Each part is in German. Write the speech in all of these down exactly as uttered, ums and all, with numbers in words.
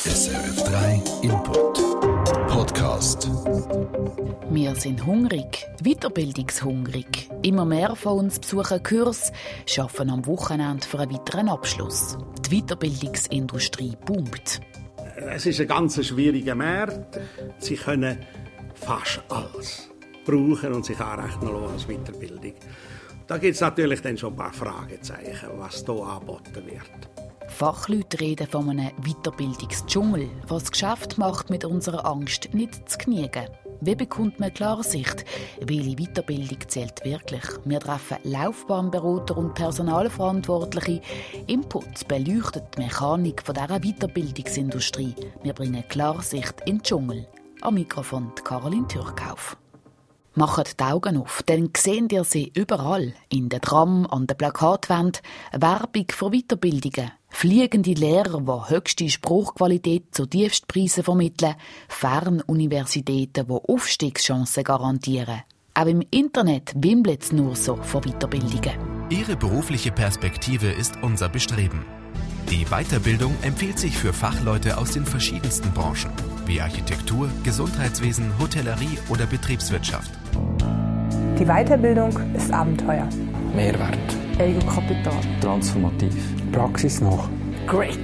S R F drei Input Podcast. Wir sind hungrig, weiterbildungshungrig. Immer mehr von uns besuchen Kurse, arbeiten am Wochenende für einen weiteren Abschluss. Die Weiterbildungsindustrie boomt. Es ist ein ganz schwieriger Markt. Sie können fast alles brauchen und sich anrechnen lassen als Weiterbildung. Da gibt es natürlich dann schon ein paar Fragezeichen, was hier angeboten wird. Fachleute reden von einem Weiterbildungsdschungel, was das Geschäft macht, mit unserer Angst nicht zu genügen. Wie bekommt man Klarsicht? Welche Weiterbildung zählt wirklich? Wir treffen Laufbahnberater und Personalverantwortliche. Input beleuchtet die Mechanik dieser Weiterbildungsindustrie. Wir bringen Klarsicht in den Dschungel. Am Mikrofon Caroline Türkauf. Macht die Augen auf, dann seht ihr sie überall. In den Tram, an den Plakatwänden, Werbung für Weiterbildungen. Fliegende Lehrer, die höchste Spruchqualität zu Tiefstpreisen vermitteln. Fernuniversitäten, die Aufstiegschancen garantieren. Auch im Internet wimmelt es nur so von Weiterbildungen. Ihre berufliche Perspektive ist unser Bestreben. Die Weiterbildung empfiehlt sich für Fachleute aus den verschiedensten Branchen, wie Architektur, Gesundheitswesen, Hotellerie oder Betriebswirtschaft. Die Weiterbildung ist Abenteuer. Mehrwert. Eigenkapital. Transformativ. Praxis noch. Great.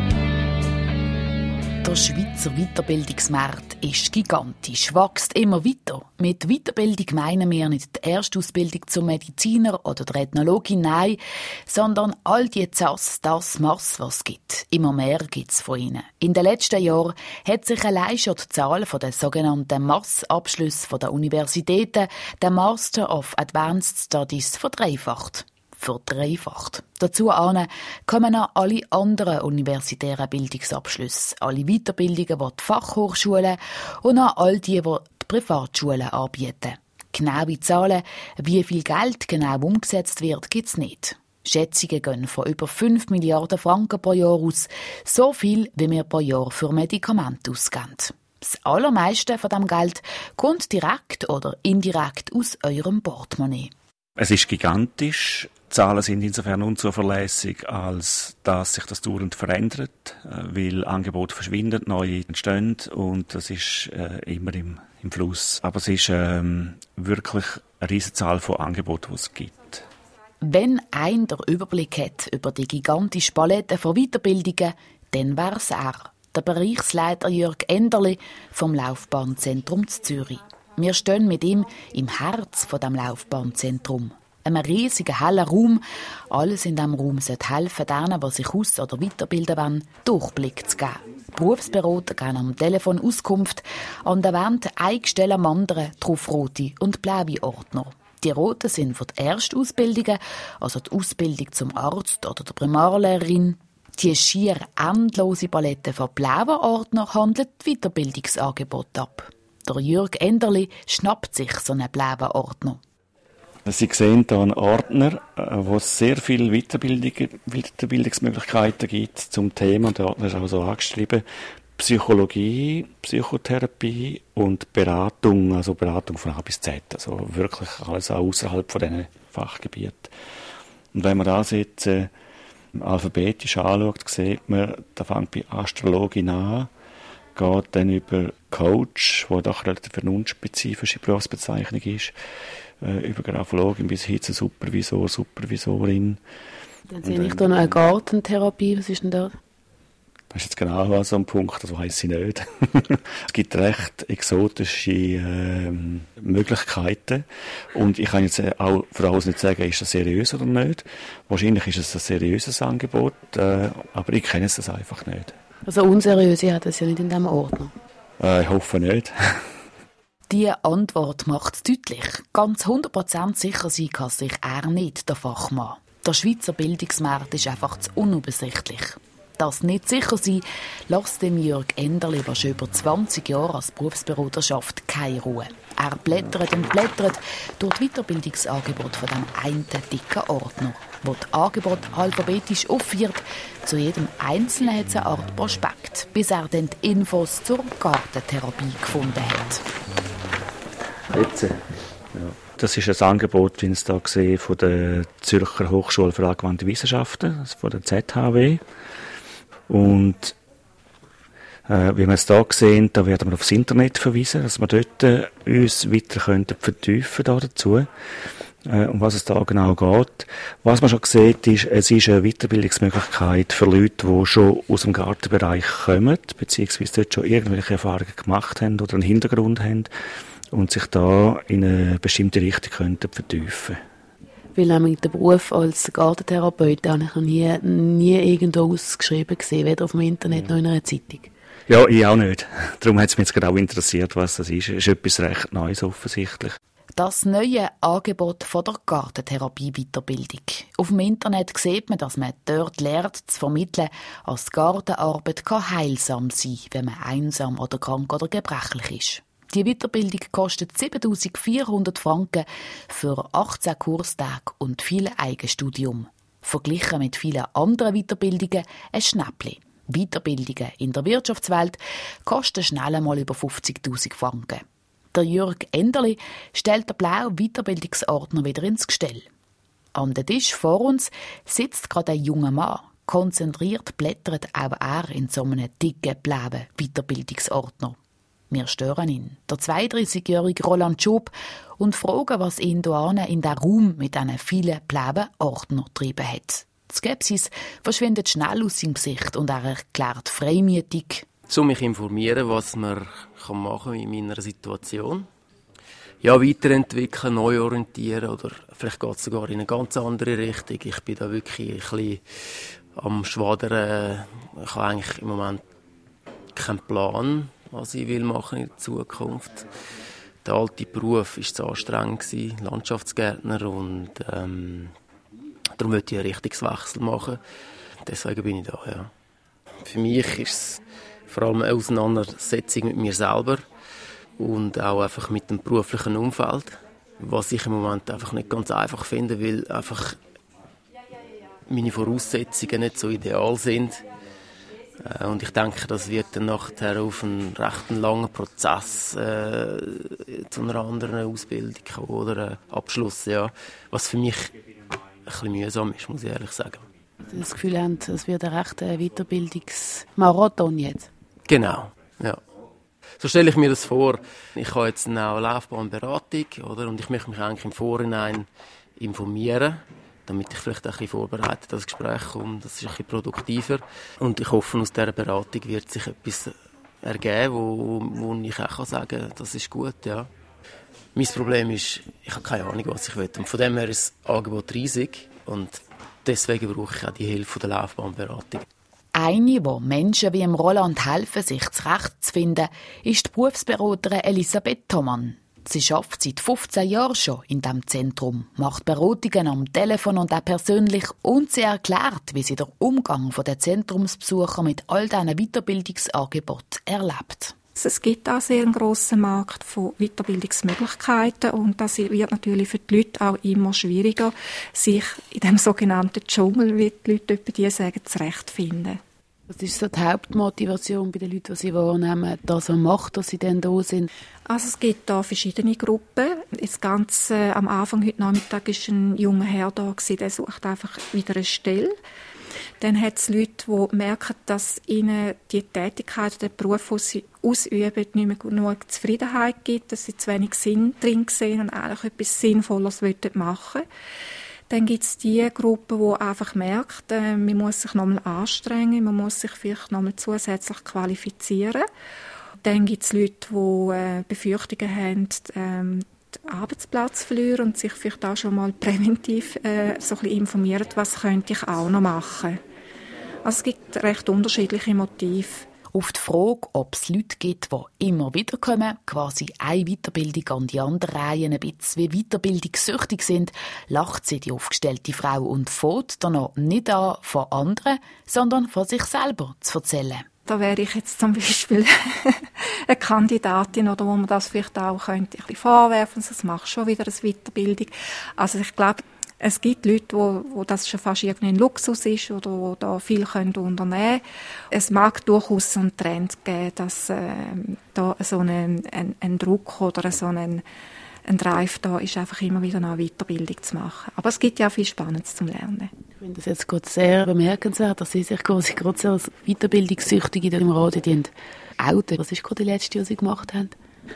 Der Schweizer Weiterbildungsmarkt ist gigantisch, wächst immer weiter. Mit Weiterbildung meinen wir nicht die Erstausbildung zum Mediziner oder der Ethnologin, nein, sondern all die Zas, das Mass, was es gibt. Immer mehr gibt es von ihnen. In den letzten Jahren hat sich allein schon die Zahl der sogenannten Massabschlüsse der Universitäten, der Master of Advanced Studies, verdreifacht. verdreifacht. Dazu kommen noch alle anderen universitären Bildungsabschlüsse, alle Weiterbildungen, die die Fachhochschulen und auch all die, die die Privatschulen anbieten. Genaue Zahlen, wie viel Geld genau umgesetzt wird, gibt es nicht. Schätzungen gehen von über fünf Milliarden Franken pro Jahr aus, so viel, wie wir pro Jahr für Medikamente ausgeben. Das allermeiste von diesem Geld kommt direkt oder indirekt aus eurem Portemonnaie. Es ist gigantisch. Die Zahlen sind insofern unzuverlässig, als dass sich das dauernd verändert, weil Angebote verschwinden, neue entstehen und das ist äh, immer im, im Fluss. Aber es ist ähm, wirklich eine riesige Zahl von Angeboten, die es gibt. Wenn einer den Überblick hat über die gigantische Palette von Weiterbildungen, dann wäre es er, der Bereichsleiter Jörg Enderli vom Laufbahnzentrum zu Zürich. Wir stehen mit ihm im Herz von dem Laufbahnzentrum. Einem riesigen, hellen Raum. Alles in diesem Raum sollte helfen, denen, die sich aus- oder weiterbilden wollen, Durchblick zu geben. Berufsberater geben am Telefon Auskunft. An der Wand ein Gestell am anderen, drauf rote und blaue Ordner. Die roten sind für die Erstausbildungen, also die Ausbildung zum Arzt oder der Primarlehrerin. Die schier endlose Palette von blauen Ordner handelt die Weiterbildungsangebote ab. Der Jörg Enderli schnappt sich so einen blauen Ordner. Sie sehen hier einen Ordner, wo es sehr viele Weiterbildung, Weiterbildungsmöglichkeiten gibt zum Thema. Der Ordner ist auch so angeschrieben: Psychologie, Psychotherapie und Beratung, also Beratung von A bis Z. Also wirklich alles auch außerhalb von diesen Fachgebieten. Und wenn man das jetzt äh, alphabetisch anschaut, sieht man, da fängt bei Astrologin an, geht dann über Coach, wo doch relativ eine unspezifische Berufsbezeichnung ist, äh, über Graphologin bis hin zu Supervisor, Supervisorin. Dann sehe ich da noch eine Gartentherapie, was ist denn da? Das ist jetzt genau so ein Punkt, das weiss ich nicht. Es gibt recht exotische äh, Möglichkeiten und ich kann jetzt auch voraus nicht sagen, ist das seriös oder nicht. Wahrscheinlich ist es ein seriöses Angebot, äh, aber ich kenne es das einfach nicht. Also unseriöse hat es ja nicht in diesem Ordner. Äh, ich hoffe nicht. Diese Antwort macht es deutlich. Ganz hundert Prozent sicher sein kann sich er nicht, der Fachmann. Der Schweizer Bildungsmarkt ist einfach zu unübersichtlich. Das nicht sicher sein, lässt dem Jörg Enderli, der schon über zwanzig Jahre als Berufsberater schafft, keine Ruhe. Er blättert und blättert durch die Weiterbildungsangebote von dem einen dicken Ordner, wo das Angebot alphabetisch aufführt. Zu jedem Einzelnen hat es eine Art Prospekt, bis er dann die Infos zur Gartentherapie gefunden hat. Jetzt, ja. Das ist ein Angebot, wie ich es hier sehe, von der Zürcher Hochschule für angewandte Wissenschaften, also von der Z H W. Und Äh, wie wir es hier sehen, da werden wir aufs Internet verweisen, dass wir dort äh, uns weiter könnten vertiefen da dazu, äh, um was es da genau geht. Was man schon sieht, ist, es ist eine Weiterbildungsmöglichkeit für Leute, die schon aus dem Gartenbereich kommen, beziehungsweise dort schon irgendwelche Erfahrungen gemacht haben oder einen Hintergrund haben und sich da in eine bestimmte Richtung könnten vertiefen. Weil nämlich der Beruf als Gartentherapeut habe ich noch nie, nie irgendwo ausgeschrieben gesehen, weder auf dem Internet noch in einer Zeitung. Ja, ich auch nicht. Darum hat es mich jetzt gerade auch interessiert, was das ist. Es ist etwas recht Neues offensichtlich. Das neue Angebot von der Gartentherapie-Weiterbildung. Auf dem Internet sieht man, dass man dort lernt, zu vermitteln, dass Gartenarbeit kann heilsam sein kann, wenn man einsam oder krank oder gebrechlich ist. Die Weiterbildung kostet siebentausendvierhundert Franken für achtzehn Kurstage und viel Eigenstudium. Verglichen mit vielen anderen Weiterbildungen ein Schnäppchen. Weiterbildungen in der Wirtschaftswelt kosten schnell einmal über fünfzigtausend Franken. Der Jürg Enderli stellt den blauen Weiterbildungsordner wieder ins Gestell. An dem Tisch vor uns sitzt gerade ein junger Mann. Konzentriert blättert auch er in so einem dicken blauen Weiterbildungsordner. Wir stören ihn, der zweiunddreißigjährige Roland Schub, und fragen, was ihn hier in den Raum mit diesen vielen blauen Ordnern getrieben hat. Die Skepsis verschwindet schnell aus seinem Gesicht und er erklärt freimütig: Um mich informieren, was man machen kann in meiner Situation. Ja, weiterentwickeln, neu orientieren oder vielleicht geht es sogar in eine ganz andere Richtung. Ich bin da wirklich ein bisschen am Schwadern. Ich habe eigentlich im Moment keinen Plan, was ich will machen in der Zukunft. Der alte Beruf war zu anstrengend, Landschaftsgärtner, und ähm, darum wollte ich einen Richtungswechsel machen. Deswegen bin ich da, ja. Für mich ist es vor allem eine Auseinandersetzung mit mir selber und auch einfach mit dem beruflichen Umfeld, was ich im Moment einfach nicht ganz einfach finde, weil einfach meine Voraussetzungen nicht so ideal sind. Und ich denke, das wird dann nachher auf einen recht langen Prozess äh, zu einer anderen Ausbildung kommen oder einen Abschluss, ja. Was für mich ein bisschen mühsam ist, muss ich ehrlich sagen. Das Gefühl haben, es wird ein rechter Weiterbildungsmarathon jetzt? Genau, ja. So stelle ich mir das vor. Ich habe jetzt eine Laufbahnberatung, oder? Und ich möchte mich eigentlich im Vorhinein informieren, damit ich vielleicht ein bisschen vorbereitet das Gespräch komme. Das ist ein bisschen produktiver. Und ich hoffe, aus dieser Beratung wird sich etwas ergeben, wo, wo ich auch sagen kann, das ist gut, ja. Mein Problem ist, ich habe keine Ahnung, was ich will. Und von dem her ist das Angebot riesig. Und deswegen brauche ich auch die Hilfe der Laufbahnberatung. Eine, die Menschen wie Roland helfen, sich zurechtzufinden, ist die Berufsberaterin Elisabeth Thomann. Sie arbeitet seit fünfzehn Jahren schon in diesem Zentrum, macht Beratungen am Telefon und auch persönlich, und sie erklärt, wie sie den Umgang der Zentrumsbesucher mit all diesen Weiterbildungsangeboten erlebt. Es gibt auch sehr einen grossen Markt von Weiterbildungsmöglichkeiten und das wird natürlich für die Leute auch immer schwieriger, sich in dem sogenannten Dschungel, wie die Leute etwa die sagen, zurechtfinden. Was ist so die Hauptmotivation bei den Leuten, die sie wahrnehmen, dass man macht, dass sie dann da sind? Also es gibt da verschiedene Gruppen. Das Ganze, äh, am Anfang heute Nachmittag war ein junger Herr da, der sucht einfach wieder eine Stelle. Dann hat es Leute, die merken, dass ihnen die Tätigkeit, der Beruf, den sie ausüben, nicht mehr genug Zufriedenheit gibt, dass sie zu wenig Sinn drin sehen und eigentlich etwas Sinnvolles machen wollen. Dann gibt es die Gruppe, die einfach merkt, äh, man muss sich nochmal anstrengen, man muss sich vielleicht nochmal zusätzlich qualifizieren. Dann gibt es Leute, die äh, Befürchtungen haben, ähm, den Arbeitsplatz verlieren und sich vielleicht auch schon mal präventiv äh, so ein bisschen informieren, was könnte ich auch noch machen. Also es gibt recht unterschiedliche Motive. Auf die Frage, ob es Leute gibt, die immer wieder kommen, quasi eine Weiterbildung an die andere Reihen ein bisschen wie weiterbildungssüchtig sind, lacht sie, die aufgestellte Frau, und fängt dann noch nicht an, von anderen, sondern von sich selber zu erzählen. Da wäre ich jetzt zum Beispiel eine Kandidatin, oder wo man das vielleicht auch könnte ein bisschen vorwerfen, das macht schon wieder eine Weiterbildung. Also ich glaube, es gibt Leute, wo, wo das schon fast irgendein Luxus ist oder wo da viel können unternehmen können. Es mag durchaus so einen Trend geben, dass äh, da so ein, ein, ein Druck oder so ein, ein Drive da ist, einfach immer wieder eine Weiterbildung zu machen. Aber es gibt ja viel Spannendes zum Lernen. Ich finde das jetzt gerade sehr bemerkenswert, dass Sie sich quasi gerade so als Weiterbildungssüchtige im Radio outen. Was ist gerade die letzte, was Sie gemacht haben?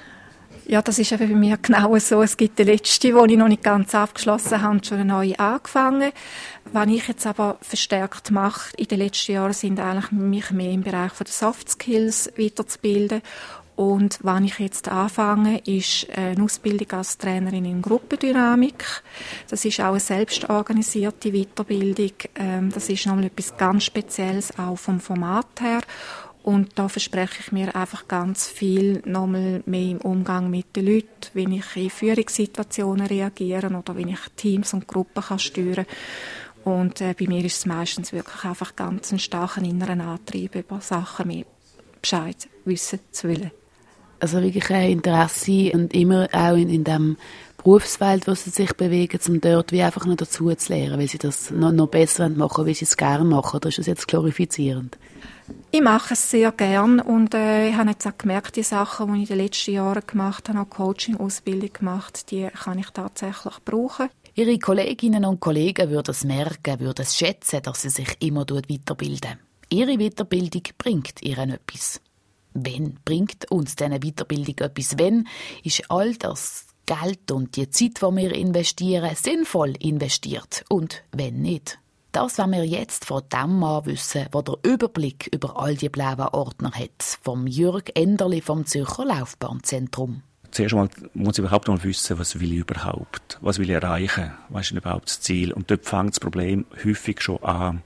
Ja, das ist eben bei mir genau so. Es gibt die letzte, die ich noch nicht ganz abgeschlossen habe, schon eine neue angefangen. Was ich jetzt aber verstärkt mache in den letzten Jahren, sind eigentlich mich mehr im Bereich der Soft Skills weiterzubilden. Und was ich jetzt anfange, ist eine Ausbildung als Trainerin in Gruppendynamik. Das ist auch eine selbstorganisierte Weiterbildung. Das ist nochmal etwas ganz Spezielles, auch vom Format her. Und da verspreche ich mir einfach ganz viel nochmal mehr im Umgang mit den Leuten, wie ich in Führungssituationen reagiere oder wie ich Teams und Gruppen kann steuern kann. Und äh, bei mir ist es meistens wirklich einfach ganz einen starken inneren Antrieb, über Sachen mehr Bescheid wissen zu wollen. Also wirklich ein Interesse und immer auch in, in dem Berufsfeld, wo sie sich bewegen, um dort wie einfach noch dazu zu lernen, weil sie das noch, noch besser machen wollen, wie sie es gerne machen. Oder ist das jetzt glorifizierend? Ich mache es sehr gern und äh, ich habe jetzt auch gemerkt, die Sachen, die ich in den letzten Jahren gemacht habe, auch Coaching-Ausbildung gemacht, die kann ich tatsächlich brauchen. Ihre Kolleginnen und Kollegen würden es merken, würden es schätzen, dass sie sich immer weiterbilden. Ihre Weiterbildung bringt ihnen etwas. Wenn bringt uns diese Weiterbildung etwas? Wenn ist all das Geld und die Zeit, die wir investieren, sinnvoll investiert? Und wenn nicht? Das wollen wir jetzt von dem Mann wissen, der den Überblick über all die blauen Ordner hat. Vom Jürg Enderli vom Zürcher Laufbahnzentrum. Zuerst einmal muss ich überhaupt mal wissen, was will ich überhaupt? Was will ich erreichen? Was ist denn überhaupt das Ziel? Und dort fängt das Problem häufig schon an.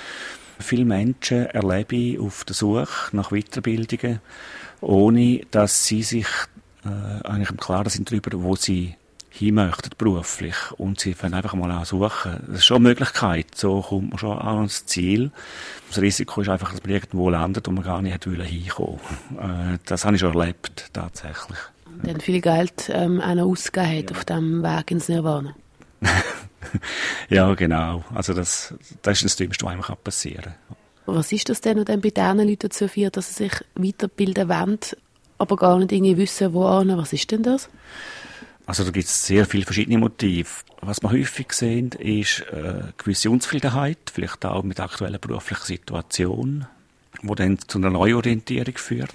Viele Menschen erlebe ich auf der Suche nach Weiterbildungen, ohne dass sie sich äh, eigentlich im Klaren sind darüber, wo sie hin möchten beruflich. Und sie fangen einfach mal an suchen. Das ist schon eine Möglichkeit. So kommt man schon an das Ziel. Das Risiko ist einfach, dass man irgendwo landet, wo man gar nicht hätte hinkommen wollen. Äh, das habe ich schon erlebt, tatsächlich. Und dann viel Geld ähm, auch noch ausgegeben hat, ja, auf dem Weg ins Nirvana. Ja, genau. Also das, das ist das Dümmste, was einem passieren kann. Was ist das denn, was dann bei diesen Leuten dazu führt, dass sie sich weiterbilden wollen, aber gar nicht irgendwie wissen, wo an? Was ist denn das? Also da gibt es sehr viele verschiedene Motive. Was wir häufig sehen, ist äh, eine gewisse Unzufriedenheit, vielleicht auch mit der aktuellen beruflichen Situation, die dann zu einer Neuorientierung führt.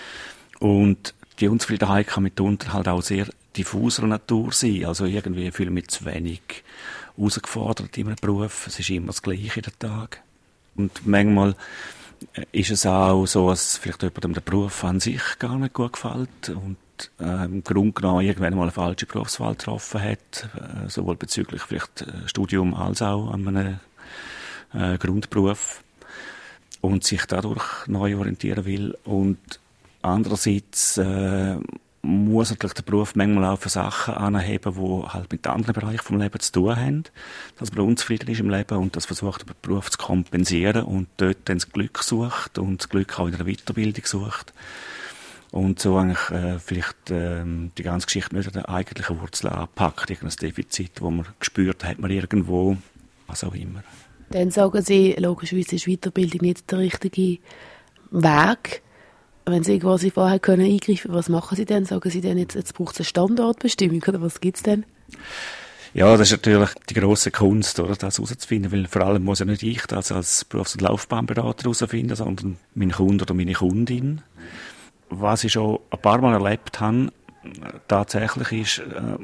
Und die Unzufriedenheit kann mitunter halt auch sehr diffuser Natur sein. Also irgendwie fühle ich mich zu wenig herausgefordert in einem Beruf. Es ist immer das Gleiche in den Tag. Und manchmal ist es auch so, dass vielleicht jemandem der Beruf an sich gar nicht gut gefällt und äh, im Grunde genommen irgendwann mal eine falsche Berufswahl getroffen hat, äh, sowohl bezüglich vielleicht Studium als auch an einem äh, Grundberuf und sich dadurch neu orientieren will. Und andererseits äh, muss natürlich der Beruf manchmal auch für Sachen anheben, die halt mit anderen Bereichen vom Leben zu tun haben. Dass man unzufrieden ist im Leben und das versucht, über den Beruf zu kompensieren und dort dann das Glück sucht und das Glück auch in der Weiterbildung sucht. Und so eigentlich äh, vielleicht äh, die ganze Geschichte nicht an der eigentlichen Wurzel anpackt. Irgendein Defizit, das man gespürt hat, man irgendwo, was auch immer. Dann sagen Sie, logischerweise ist Weiterbildung nicht der richtige Weg. Wenn Sie quasi vorher können eingreifen können, was machen Sie denn? Sagen Sie denn, jetzt, jetzt braucht es eine Standortbestimmung oder was gibt es denn? Ja, das ist natürlich die grosse Kunst, oder, das herauszufinden, weil vor allem muss ja nicht ich das als Berufs- und Laufbahnberater herausfinden, sondern mein Kunde oder meine Kundin. Was ich schon ein paar Mal erlebt habe, tatsächlich ist,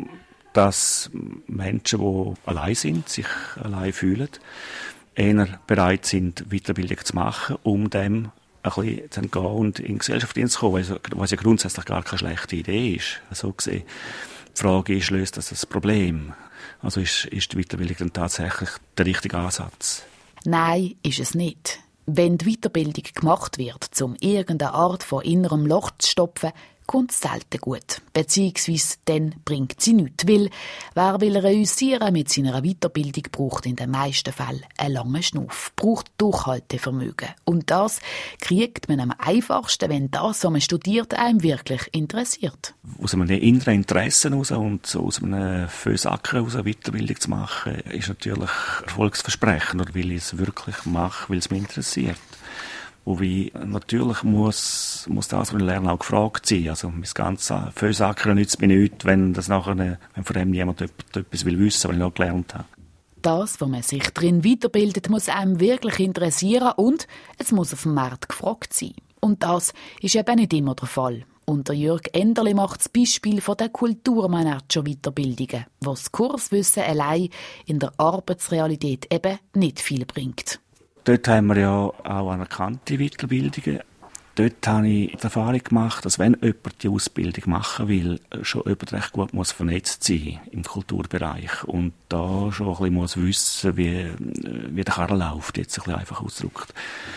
dass Menschen, die allein sind, sich allein fühlen, eher bereit sind, Weiterbildung zu machen, um dem ein bisschen zu entgehen und in die Gesellschaft hineinzukommen, was ja grundsätzlich gar keine schlechte Idee ist. So gesehen. Die Frage ist, löst das das Problem? Also ist, ist die Weiterbildung dann tatsächlich der richtige Ansatz? Nein, ist es nicht. Wenn die Weiterbildung gemacht wird, um irgendeine Art von innerem Loch zu stopfen, kommt es selten gut. Beziehungsweise dann bringt sie nichts. Weil wer will reüssieren mit seiner Weiterbildung, braucht in den meisten Fällen einen langen Schnuff, braucht Durchhaltevermögen. Und das kriegt man am einfachsten, wenn das, was man studiert, einem wirklich interessiert. Aus einem inneren Interesse heraus und so aus einem Fösacker heraus eine Weiterbildung zu machen, ist natürlich erfolgsversprechend, oder weil ich es wirklich mache, weil es mich interessiert. Wobei natürlich muss, muss das, was ich lerne, auch gefragt sein. Also mein ganzes Fösacker nützt mir nichts, wenn, das nachher, wenn von dem jemand etwas will wissen, was ich noch gelernt habe. Das, wo man sich drin weiterbildet, muss einem wirklich interessieren und es muss auf dem Markt gefragt sein. Und das ist eben nicht immer der Fall. Und der Jürg Enderli macht das Beispiel von den Kulturmanager-Weiterbildungen, wo das Kurswissen allein in der Arbeitsrealität eben nicht viel bringt. Dort haben wir ja auch anerkannte Weiterbildungen. Dort habe ich die Erfahrung gemacht, dass wenn jemand die Ausbildung machen will, schon jemand recht gut muss vernetzt sein im Kulturbereich und da schon ein bisschen muss wissen, wie, wie der Karren läuft, jetzt ein bisschen einfach ausgedrückt.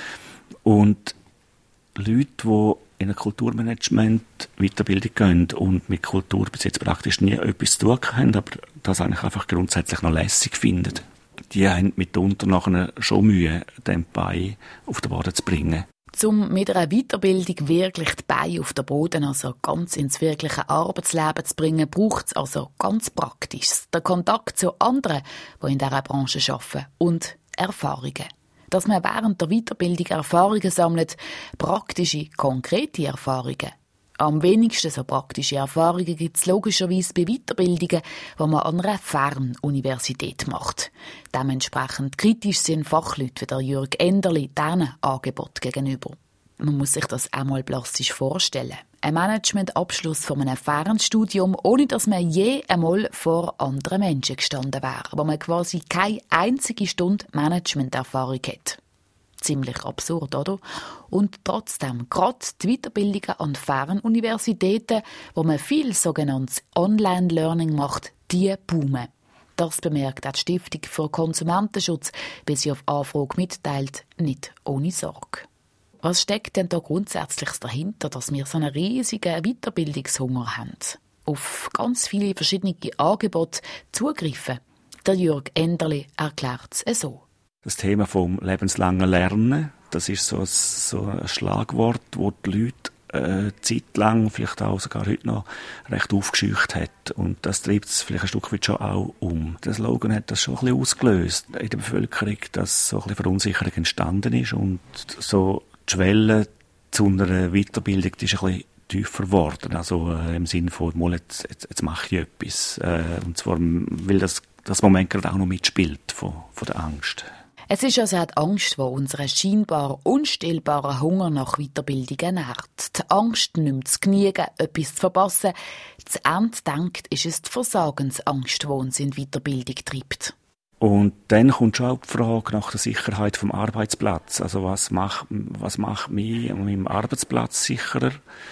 Und Leute, die in eine Kulturmanagement-Weiterbildung gehen und mit Kultur bis jetzt praktisch nie etwas zu tun haben, aber das eigentlich einfach grundsätzlich noch lässig finden, die haben mitunter nachher schon Mühe, den Bein auf den Boden zu bringen. Um mit einer Weiterbildung wirklich die Beine auf den Boden, also ganz ins wirkliche Arbeitsleben zu bringen, braucht es also ganz praktisch den Kontakt zu anderen, die in dieser Branche arbeiten, und Erfahrungen. Dass man während der Weiterbildung Erfahrungen sammelt, praktische, konkrete Erfahrungen. Am wenigsten so praktische Erfahrungen gibt es logischerweise bei Weiterbildungen, die man an einer Fernuniversität macht. Dementsprechend kritisch sind Fachleute wie der Jürg Enderli diesen Angebot gegenüber. Man muss sich das einmal plastisch vorstellen. Ein Managementabschluss von einem Fernstudium, ohne dass man je einmal vor anderen Menschen gestanden wäre, wo man quasi keine einzige Stunde Managementerfahrung hat. Ziemlich absurd, oder? Und trotzdem, gerade die Weiterbildungen an Fernuniversitäten, wo man viel sogenanntes Online-Learning macht, die boomen. Das bemerkt auch die Stiftung für Konsumentenschutz, wie sie auf Anfrage mitteilt, nicht ohne Sorge. Was steckt denn da grundsätzlich dahinter, dass wir so einen riesigen Weiterbildungshunger haben? Auf ganz viele verschiedene Angebote zugreifen. Der Jürg Enderli erklärt es so. Das Thema vom lebenslangen Lernen, das ist so ein, so ein Schlagwort, das die Leute äh, zeitlang, vielleicht auch sogar heute noch, recht aufgescheucht hat. Und das treibt es vielleicht ein Stück weit schon auch um. Der Slogan hat das schon ein bisschen ausgelöst in der Bevölkerung, dass so ein bisschen Verunsicherung entstanden ist und so die Schwelle zu einer Weiterbildung die ist ein bisschen tiefer geworden. Also äh, im Sinne von, mal jetzt, jetzt, jetzt mache ich etwas. Äh, und zwar, weil das, das Moment gerade auch noch mitspielt von, von der Angst. Es ist also die Angst, die unseren scheinbar unstillbaren Hunger nach Weiterbildung ernährt. Die Angst, nicht mehr zu genügen, etwas zu verpassen. Zu Ende denkt, ist es die Versagensangst, die uns in Weiterbildung treibt. Und dann kommt schon auch die Frage nach der Sicherheit vom Arbeitsplatz. Also was macht, was macht mich an meinem Arbeitsplatz sicherer?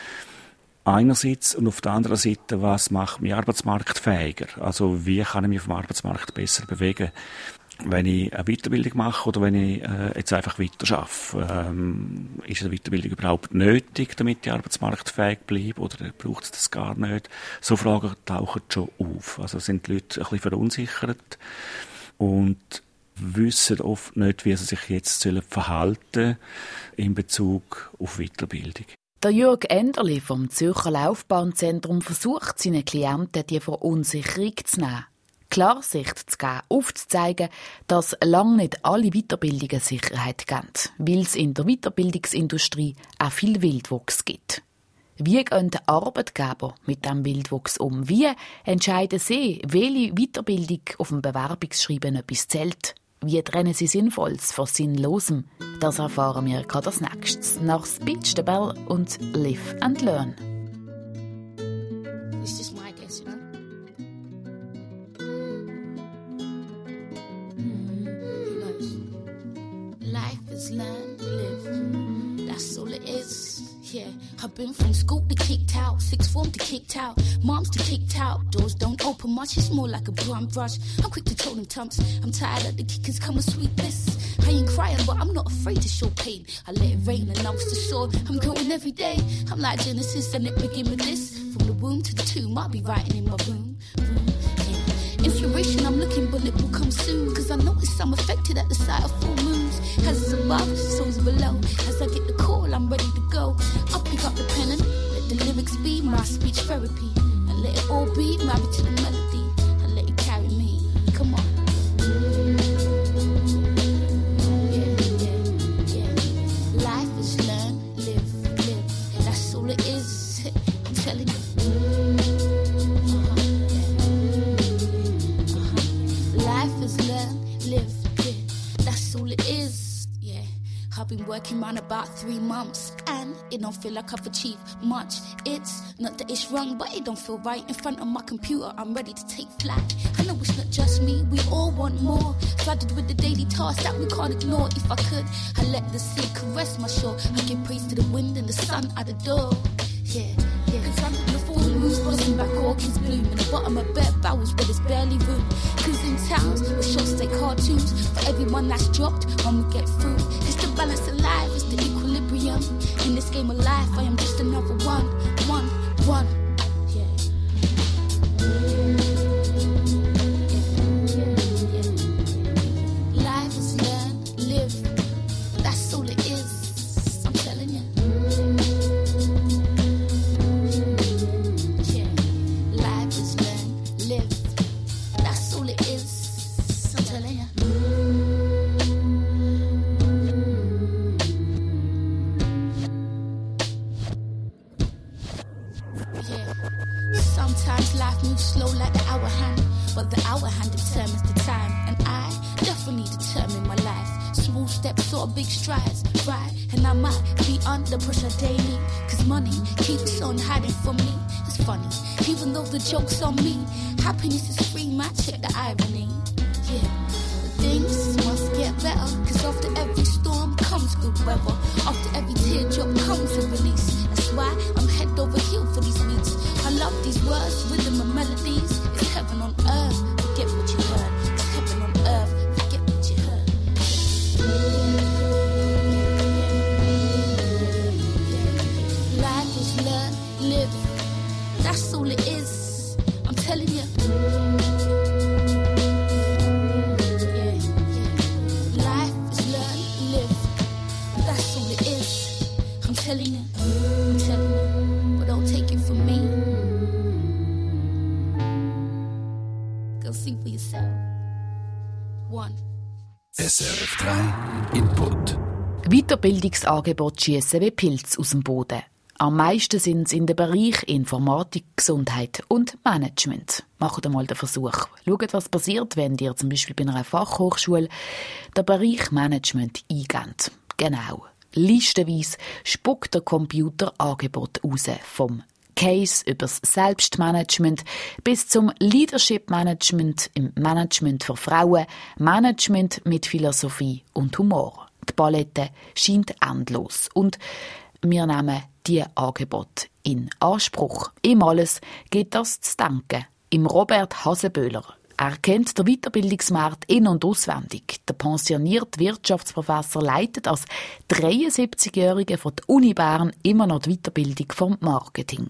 Einerseits und auf der anderen Seite, was macht mich arbeitsmarktfähiger? Also wie kann ich mich auf dem Arbeitsmarkt besser bewegen? Wenn ich eine Weiterbildung mache oder wenn ich äh, jetzt einfach weiter arbeite, ähm, ist eine Weiterbildung überhaupt nötig, damit ich arbeitsmarktfähig bleibe, oder braucht es das gar nicht? So Fragen tauchen schon auf. Also sind die Leute ein bisschen verunsichert und wissen oft nicht, wie sie sich jetzt verhalten sollen in Bezug auf Weiterbildung. Der Jürg Enderli vom Zürcher Laufbahnzentrum versucht, seinen Klienten die Verunsicherung zu nehmen. Klarsicht zu geben, aufzuzeigen, dass lange nicht alle Weiterbildungen Sicherheit geben, weil es in der Weiterbildungsindustrie auch viel Wildwuchs gibt. Wie gehen die Arbeitgeber mit diesem Wildwuchs um? Wie entscheiden sie, welche Weiterbildung auf dem Bewerbungsschreiben etwas zählt? Wie trennen sie Sinnvolles von Sinnlosem? Das erfahren wir gerade als nächstes nach Speech the Bell und Live and Learn. It's just my guess, you know? Life is learn, live. That's all it is. Yeah, I've been from school to kicked out, sixth form to kicked out, moms to kicked out. Doors don't open much, it's more like a bum brush. I'm quick to throw them tumps. I'm tired of the kickers come and sweep this. I ain't crying, but I'm not afraid to show pain. I let it rain and I was the shore. I'm growing every day. I'm like Genesis and it begin with this. From the womb to the tomb, I'll be writing in my room. room yeah. Inspiration, I'm looking, but it will come soon. Cause I notice I'm affected at the sight of full moons. As it's above, so's below. As I get the call, I'm ready to go. I'll pick up the pen and let the lyrics be my speech therapy. And let it all be married to the melody. And let it carry me. Come on. Yeah, yeah, yeah. Life is learn, live, live. That's all it is. I'm telling you. Uh-huh, yeah. Uh-huh. Life is learn, in round about three months, and it don't feel like I've achieved much. It's not that it's wrong, but it don't feel right. In front of my computer, I'm ready to take flight. I know it's not just me, we all want more. Flooded with the daily tasks that we can't ignore. If I could, I let the sea caress my shore. I give praise to the wind and the sun at the door. Yeah, yeah. Cause I'm the full moon's blossom back, orchids bloom. In the bottom of bare bowels where there's barely room. Cause in towns, with short stay cartoons. For everyone that's dropped, when we get through. It's the balance of life, it's the equilibrium. In this game of life, I am just another one, one, one. Yeah. Life is learn, live. That's all it is. I'm telling you. Yeah. Life is learn, live. That's all it is. I'm telling you. Sometimes life moves slow like the hour hand, but the hour hand determines the time. And I definitely determine my life. Small steps or big strides, right? And I might be under pressure daily, cause money keeps on hiding from me. It's funny, even though the joke's on me. Happiness is free, man, check the irony. Yeah, things must get better, cause after every storm comes good weather. After every teardrop comes a release. That's why I'm head over heel for these beats. I love these words, rhythm and melodies. It's heaven on earth, forget what you heard. It's heaven on earth, forget what you heard. Life is learn, live. That's all it is, I'm telling you. Yeah, yeah. Life is learn, live. That's all it is, I'm telling you. I'm telling you, but don't take it from me. Go see for yourself. One. S R F drei Input. Weiterbildungsangebote schiessen wie Pilze aus dem Boden. Am meisten sind sie in den Bereich Informatik, Gesundheit und Management. Macht einmal den Versuch. Schaut, was passiert, wenn ihr zum Beispiel bei einer Fachhochschule den Bereich Management eingebt. Genau. Listenweise spuckt der Computer Angebote raus. Vom Case übers Selbstmanagement bis zum Leadership Management im Management für Frauen, Management mit Philosophie und Humor. Die Palette scheint endlos und wir nehmen diese Angebote in Anspruch. Ihm alles geht das zu denken. Im Robert Hasenböhler. Er kennt den Weiterbildungsmarkt in- und auswendig. Der pensionierte Wirtschaftsprofessor leitet als dreiundsiebzigjähriger von der Uni Bern immer noch die Weiterbildung vom Marketing.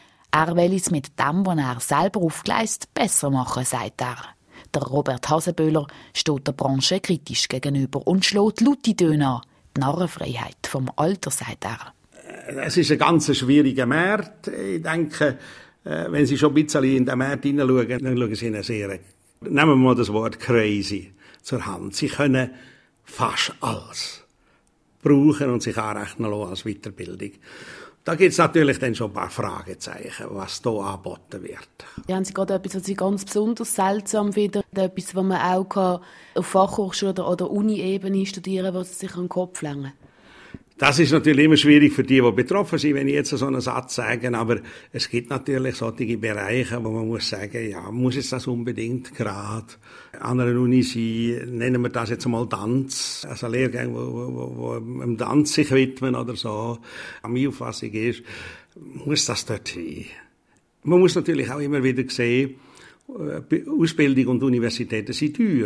Er will es mit dem, was er selber aufgleist, besser machen, sagt er. Der Robert Hasenböhler steht der Branche kritisch gegenüber und schlägt laute Töne an. Die Narrenfreiheit vom Alter, sagt er. Es ist ein ganz schwieriger Markt. Ich denke, wenn Sie schon ein bisschen in den Markt hineinschauen, dann schauen Sie ihn sehr. Nehmen wir mal das Wort crazy zur Hand. Sie können fast alles brauchen und sich anrechnen lassen als Weiterbildung. Da gibt es natürlich dann schon ein paar Fragezeichen, was hier angeboten wird. Ja, haben Sie gerade etwas, was Sie ganz besonders seltsam finden? Etwas, was man auch auf Fachhochschule oder, oder Uni-Ebene studieren kann, was Sie sich an den Kopf längen? Das ist natürlich immer schwierig für die, die betroffen sind, wenn ich jetzt so einen Satz sage. Aber es gibt natürlich solche Bereiche, wo man muss sagen, ja, muss es das unbedingt gerade an einer Uni sein? Nennen wir das jetzt mal Tanz. Also Lehrgänge, wo, wo, wo im Tanz sich widmen oder so. Meine Auffassung ist, muss das dort sein? Man muss natürlich auch immer wieder sehen, Ausbildung und Universitäten sind teuer.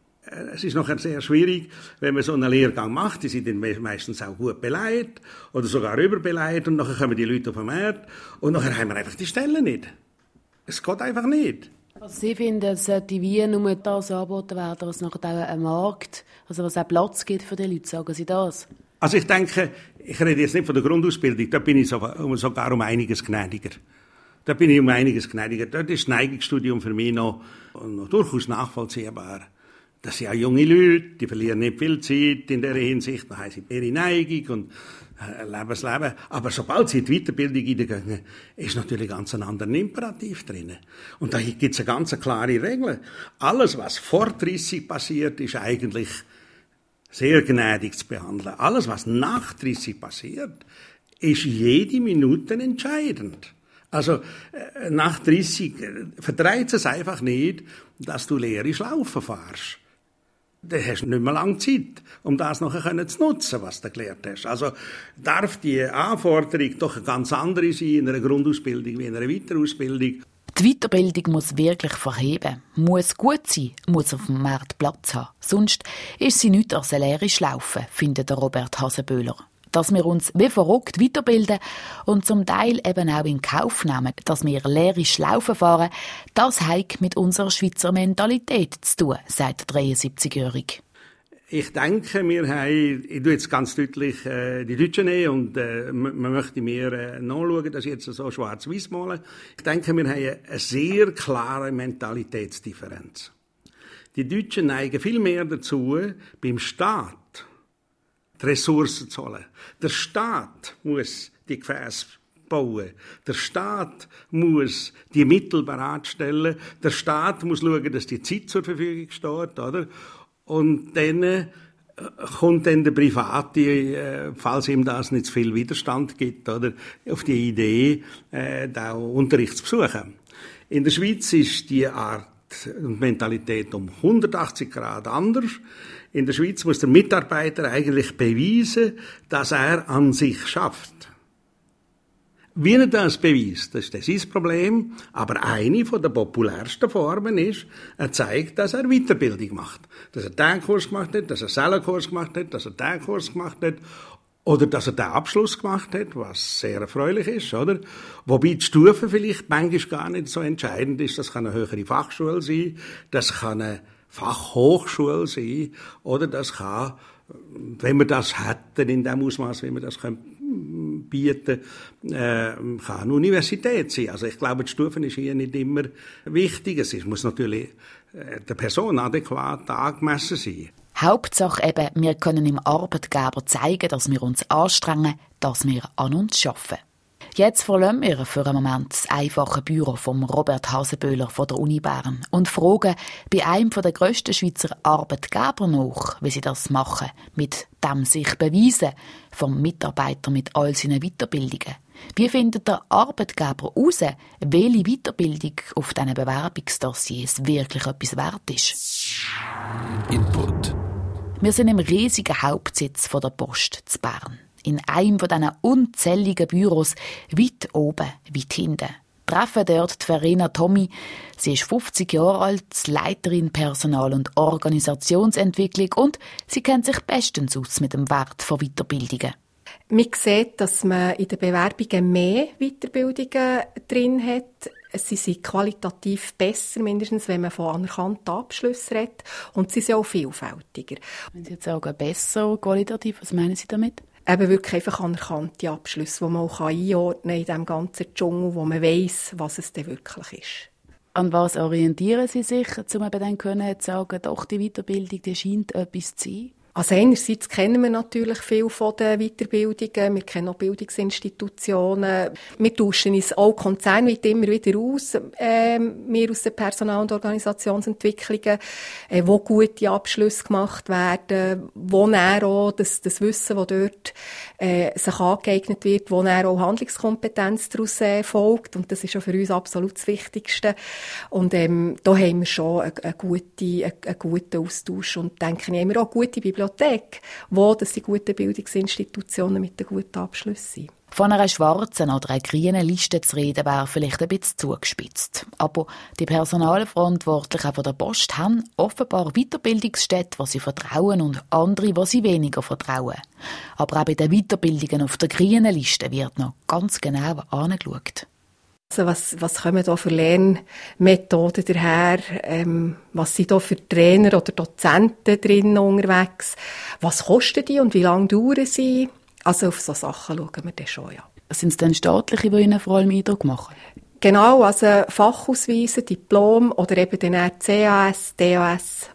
Es ist nachher sehr schwierig, wenn man so einen Lehrgang macht. Die sind dann meistens auch gut beleidigt oder sogar überbeleidigt und nachher kommen die Leute auf den Markt und nachher haben wir einfach die Stellen nicht. Es geht einfach nicht. Also Sie finden, es sollte wie nur das angeboten werden, was nachher auch ein Markt, also was auch Platz gibt für die Leute, sagen Sie das? Also ich denke, ich rede jetzt nicht von der Grundausbildung, da bin ich sogar um einiges gnädiger. Da bin ich um einiges gnädiger. Dort ist das Neigungsstudium für mich noch, noch durchaus nachvollziehbar. Das sind ja junge Leute, die verlieren nicht viel Zeit in dieser Hinsicht, dann haben sie ihre Neigung und äh, leben das Leben. Aber sobald sie in die Weiterbildung hineingehen, ist natürlich ganz ein anderer Imperativ drin. Und da gibt es eine ganz klare Regel. Alles, was vor dreissig passiert, ist eigentlich sehr gnädig zu behandeln. Alles, was nach dreißig passiert, ist jede Minute entscheidend. Also nach dreißig verdreht es einfach nicht, dass du leere Schlaufen fährst. Dann hast du nicht mehr lange Zeit, um das nachher zu nutzen, was du gelernt hast. Also darf die Anforderung doch eine ganz andere sein in einer Grundausbildung wie in einer Weiterausbildung. Die Weiterbildung muss wirklich verheben, muss gut sein, muss auf dem Markt Platz haben. Sonst ist sie nichts als eine leere Schlaufe, findet Robert Hasenböhler. Dass wir uns wie verrückt weiterbilden und zum Teil eben auch in Kauf nehmen, dass wir leere Schlaufen fahren, das hat mit unserer Schweizer Mentalität zu tun, sagt der dreiundsiebzigjährige. Ich denke, wir haben, ich tue jetzt ganz deutlich äh, die Deutschen nehmen und äh, man möchte mir äh, nachschauen, dass ich jetzt so schwarz-weiß male. Ich denke, wir haben eine sehr klare Mentalitätsdifferenz. Die Deutschen neigen viel mehr dazu, beim Staat die Ressourcen zu holen. Der Staat muss die Gefäße bauen. Der Staat muss die Mittel bereitstellen. Der Staat muss schauen, dass die Zeit zur Verfügung steht, oder? Und dann äh, kommt dann der Private, äh, falls ihm das nicht zu viel Widerstand gibt, oder, auf die Idee, äh, da Unterricht zu besuchen. In der Schweiz ist die Art und Mentalität um hundertachtzig Grad anders. In der Schweiz muss der Mitarbeiter eigentlich beweisen, dass er an sich schafft. Wie er das beweist, das ist sein Problem. Aber eine von der populärsten Formen ist, er zeigt, dass er Weiterbildung macht. Dass er den Kurs gemacht hat, dass er den Kurs gemacht hat, dass er den Kurs gemacht hat. Oder dass er den Abschluss gemacht hat, was sehr erfreulich ist, oder? Wobei die Stufe vielleicht manchmal gar nicht so entscheidend ist. Das kann eine höhere Fachschule sein, das kann eine Fachhochschule sein, oder das kann, wenn wir das hätten in dem Ausmaß, wie wir das können bieten, äh, kann eine Universität sein. Also ich glaube, die Stufen ist hier nicht immer wichtig. Es muss natürlich äh, der Person adäquat angemessen sein. Hauptsache eben, wir können dem Arbeitgeber zeigen, dass wir uns anstrengen, dass wir an uns arbeiten. Jetzt verlassen wir für einen Moment das einfache Büro von Robert Hasenböhler von der Uni Bern und fragen bei einem der grössten Schweizer Arbeitgeber nach, wie sie das machen, mit dem sich beweisen vom Mitarbeiter mit all seinen Weiterbildungen. Wie findet der Arbeitgeber heraus, welche Weiterbildung auf diesen Bewerbungsdossiers wirklich etwas wert ist? Input. Wir sind im riesigen Hauptsitz von der Post zu Bern. In einem von diesen unzähligen Büros, weit oben, weit hinten. Treffen dort die Verena Tommy. Sie ist fünfzig Jahre alt, Leiterin Personal- und Organisationsentwicklung und sie kennt sich bestens aus mit dem Wert von Weiterbildungen. Man sieht, dass man in den Bewerbungen mehr Weiterbildungen drin hat. Sie sind qualitativ besser, mindestens wenn man von anerkannten Abschlüssen redet. Und sie sind auch vielfältiger. Wenn Sie jetzt sagen, besser qualitativ, was meinen Sie damit? Eben wirklich einfach anerkannte Abschlüsse, die man auch einordnen kann in diesem ganzen Dschungel, wo man weiss, was es denn wirklich ist. An was orientieren Sie sich, um eben dann können zu sagen, doch, die Weiterbildung, die scheint etwas zu sein? Also einerseits kennen wir natürlich viel von den Weiterbildungen, wir kennen auch Bildungsinstitutionen, wir tauschen uns auch konzernweit immer wieder aus, äh, wir aus den Personal- und Organisationsentwicklungen, äh, wo gute Abschlüsse gemacht werden, wo dann auch das, das Wissen, das dort äh, sich angeeignet wird, wo dann auch Handlungskompetenz daraus äh, folgt, und das ist auch für uns absolut das Wichtigste. Und ähm, da haben wir schon einen, einen, gute, einen, einen guten Austausch und denke ich, haben wir auch gute Bibliothek, wo das die guten Bildungsinstitutionen mit den guten Abschlüssen sind. Von einer schwarzen oder einer grünen Liste zu reden, wäre vielleicht ein bisschen zugespitzt. Aber die Personalverantwortlichen von der Post haben offenbar Weiterbildungsstätten, die sie vertrauen, und andere, die sie weniger vertrauen. Aber auch bei den Weiterbildungen auf der grünen Liste wird noch ganz genau angeschaut. Also was, was kommen da für Lernmethoden daher? Ähm, was sind da für Trainer oder Dozenten drin unterwegs? Was kosten die und wie lange dauern sie? Also auf solche Sachen schauen wir dann schon, ja. Sind es denn staatliche, die Ihnen vor allem Eindruck machen? Genau, also Fachausweise, Diplom oder eben dann C A S, D A S,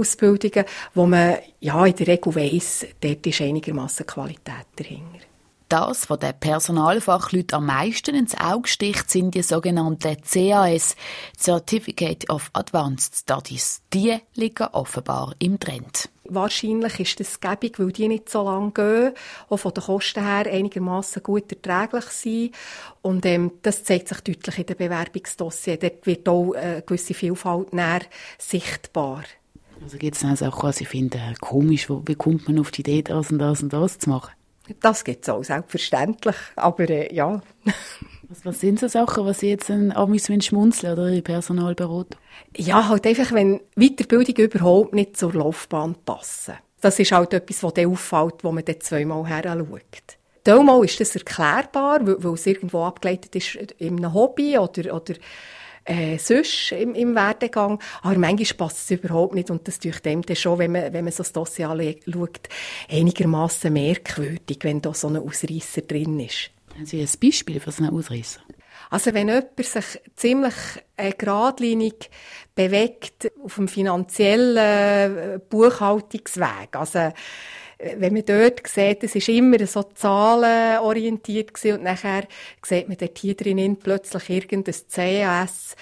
Master-Ausbildungen, wo man ja in der Regel weiss, dort ist einigermassen Qualität dahinter. Das, was den Personalfachleuten am meisten ins Auge sticht, sind die sogenannten C A S, Certificate of Advanced Studies. Die liegen offenbar im Trend. Wahrscheinlich ist das gäbig, weil die nicht so lange gehen, auch von den Kosten her einigermaßen gut erträglich sind. Und ähm, das zeigt sich deutlich in den Bewerbungsdossiers. Dort wird auch eine gewisse Vielfalt näher sichtbar. Also gibt es auch Sachen, die ich finde, komisch, wie kommt man auf die Idee, das und das und das zu machen? Das gibt es auch, selbstverständlich. Aber äh, ja. Was, was sind so Sachen, was Sie jetzt an schmunzeln oder Ihre Personalberatung? Ja, halt einfach, wenn Weiterbildungen überhaupt nicht zur Laufbahn passen. Das ist halt etwas, was dann auffällt, wo man dann zweimal her schaut. Teilmal ist das erklärbar, weil, weil es irgendwo abgeleitet ist in einem Hobby oder, oder äh, sonst im, im Werdegang. Aber manchmal passt es überhaupt nicht und das tut dem dann schon, wenn man, wenn man so das Dossier anschaut, einigermaßen merkwürdig, wenn da so ein Ausreisser drin ist. Haben Sie ein Beispiel für so einen Ausreisser? Also wenn jemand sich ziemlich äh, geradlinig bewegt auf dem finanziellen äh, Buchhaltungsweg, also wenn man dort sieht, es ist immer so zahlenorientiert gewesen, und nachher sieht man dort hier drinnen plötzlich irgendein C A S,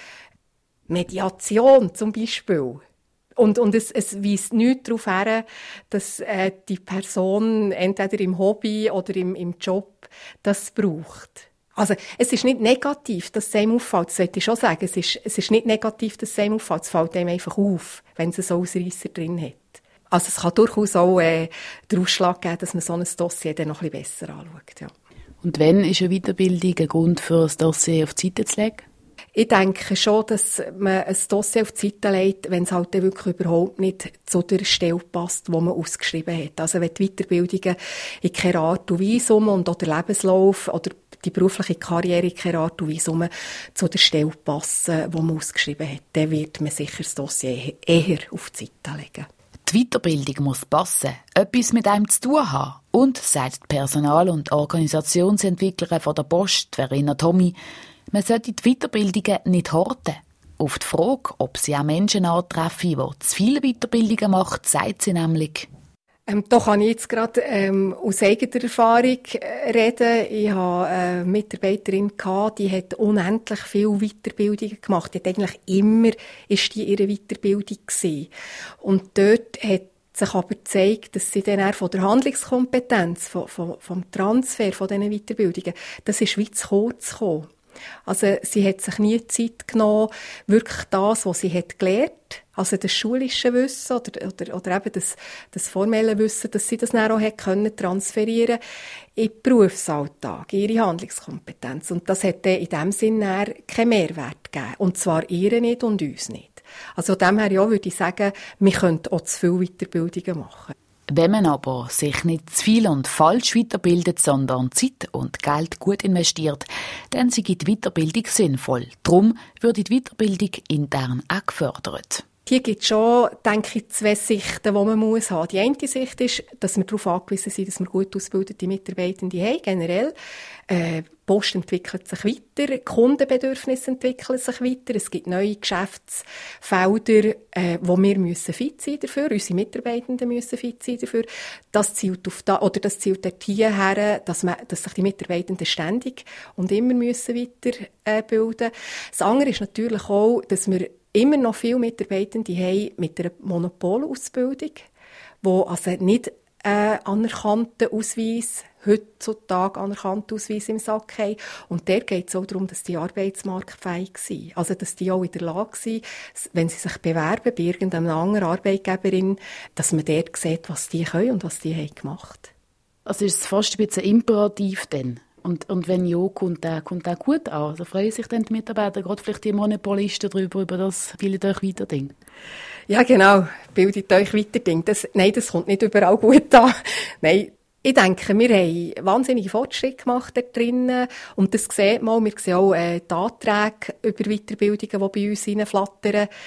Mediation zum Beispiel. Und, und es, es weist nichts darauf her, dass äh, die Person entweder im Hobby oder im, im Job das braucht. Also, es ist nicht negativ, dass es einem auffällt. Das sollte ich schon sagen. Es ist, es ist nicht negativ, dass es einem auffällt. Es fällt einem einfach auf, wenn es einen Ausreisser drin hat. Also, es kann durchaus auch äh, den Ausschlag geben, dass man so ein Dossier dann noch ein bisschen besser anschaut. Ja. Und wann ist eine Weiterbildung ein Grund für das Dossier auf die Seite zu legen? Ich denke schon, dass man ein Dossier auf die Seite legt, wenn es halt wirklich überhaupt nicht zu der Stelle passt, die man ausgeschrieben hat. Also wenn die Weiterbildungen in keiner Art und Weise und auch der Lebenslauf oder die berufliche Karriere in keiner Art und Weise zu der Stelle passen, die man ausgeschrieben hat, dann wird man sicher das Dossier eher auf die Seite legen. Die Weiterbildung muss passen, etwas mit einem zu tun haben. Und, sagt die Personal- und Organisationsentwicklerin von der Post, Verena Tommy, man sollte die Weiterbildungen nicht horten. Auf die Frage, ob sie auch Menschen antreffen, die zu viele Weiterbildungen machen, sagt sie nämlich: Ähm, da kann ich jetzt gerade ähm, aus eigener Erfahrung äh, reden. Ich hatte eine Mitarbeiterin gehabt, die hat unendlich viele Weiterbildungen gemacht. Die hat eigentlich immer ist die ihre Weiterbildung gewesen. Und dort hat sich aber gezeigt, dass sie dann eher von der Handlungskompetenz, von, von, vom Transfer von diesen Weiterbildungen, das ist wie zu kurz gekommen. Also sie hat sich nie Zeit genommen, wirklich das, was sie hat gelernt, also das schulische Wissen oder, oder, oder eben das, das formelle Wissen, dass sie das dann auch hat können transferieren in den Berufsalltag, in ihre Handlungskompetenz. Und das hat dann in dem Sinne keinen Mehrwert gegeben. Und zwar ihr nicht und uns nicht. Also von dem her ja, würde ich sagen, wir könnten auch zu viele Weiterbildungen machen. Wenn man aber sich nicht zu viel und falsch weiterbildet, sondern Zeit und Geld gut investiert, dann sei die Weiterbildung sinnvoll. Darum wird die Weiterbildung intern auch gefördert. Hier gibt es schon, denke ich, zwei Sichten, die man muss haben. Die eine Sicht ist, dass wir darauf angewiesen sind, dass wir gut ausgebildete Mitarbeitende haben, generell. Äh, die Post entwickelt sich weiter, die Kundenbedürfnisse entwickeln sich weiter, es gibt neue Geschäftsfelder, äh, wo wir müssen fit sein dafür, unsere Mitarbeitenden müssen fit sein dafür. Das zielt auf da, oder das zielt dort hierher, dass, man, dass sich die Mitarbeitenden ständig und immer müssen weiterbilden. Das andere ist natürlich auch, dass wir immer noch viele Mitarbeitende haben mit einer Monopolausbildung, die also nicht äh, anerkannten Ausweis, heutzutage anerkannten Ausweis im Sack haben. Und der geht es auch darum, dass die arbeitsmarktfähig sind. Also, dass die auch in der Lage sind, wenn sie sich bewerben bei irgendeiner anderen Arbeitgeberin, dass man dort sieht, was die können und was die haben gemacht. Also ist es fast ein bisschen imperativ denn? Und, und wenn ja, kommt der, kommt der gut an? Also freuen sich dann die Mitarbeiter, gerade vielleicht die Monopolisten darüber, über das bildet euch weiter Ding? Ja, genau. Bildet euch weiter Ding. Das, nein, das kommt nicht überall gut an. Nein. Ich denke, wir haben wahnsinnige Fortschritte gemacht da drinnen. Und das sieht man, wir sehen auch äh, die Anträge über Weiterbildungen, die bei uns reinflattern.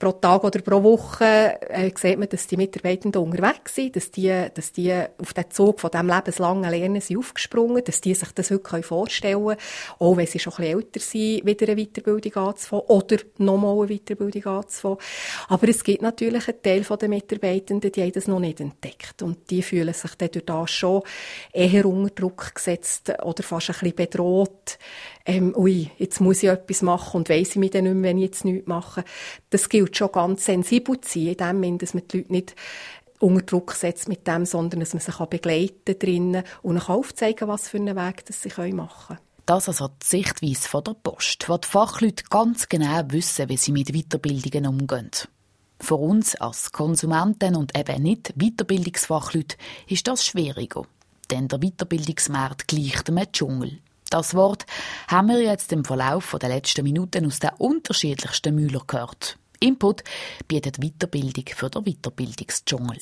pro Tag oder pro Woche äh, sieht man, dass die Mitarbeitenden unterwegs sind, dass die, dass die auf den Zug von diesem lebenslangen Lernen sind aufgesprungen, dass die sich das heute vorstellen können, auch wenn sie schon ein bisschen älter sind, wieder eine Weiterbildung anzufangen oder nochmal eine Weiterbildung anzufangen. Aber es gibt natürlich einen Teil der Mitarbeitenden, die haben das noch nicht entdeckt. Und die fühlen sich dann durch das schon eher unter Druck gesetzt oder fast ein bisschen bedroht. Ähm, ui, jetzt muss ich etwas machen und weiss ich mich dann nicht mehr, wenn ich jetzt nichts mache. Das gilt schon ganz sensibel zu sein, in dem Sinne, dass man die Leute nicht unter Druck setzt mit dem, sondern dass man sich begleiten drinnen und ihnen aufzeigen, was für einen Weg das sie machen können. Das also die Sichtweise von der Post, wo die Fachleute ganz genau wissen, wie sie mit Weiterbildungen umgehen. Für uns als Konsumenten und eben nicht Weiterbildungsfachleute ist das schwieriger. Denn der Weiterbildungsmarkt gleicht einem Dschungel. Das Wort haben wir jetzt im Verlauf der letzten Minuten aus den unterschiedlichsten Mühlern gehört. Input bietet Weiterbildung für den Weiterbildungsdschungel.